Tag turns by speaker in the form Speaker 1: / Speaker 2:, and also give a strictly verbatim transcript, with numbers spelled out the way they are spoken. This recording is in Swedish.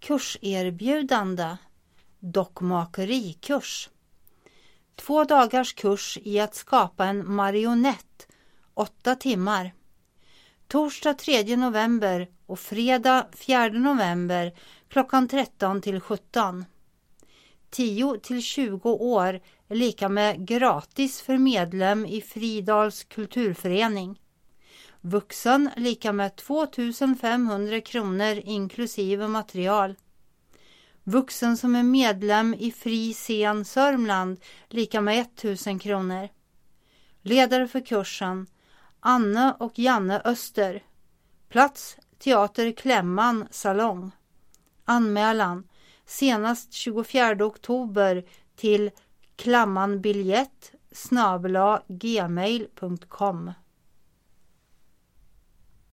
Speaker 1: kurserbjudande, dockmakerikurs. Två dagars kurs i att skapa en marionett, åtta timmar. Torsdag tredje november och fredag fjärde november klockan tretton till sjutton. tio till tjugo år är lika med gratis för medlem i Fridals kulturförening. Vuxen lika med två tusen femhundra kronor inklusive material. Vuxen som är medlem i Fri Scen Sörmland lika med tusen kronor. Ledare för kursen Anne och Janne Öster. Plats Teater Klämman salong. Anmälan senast tjugofjärde oktober till klammanbiljett snabel-a gmail punkt com.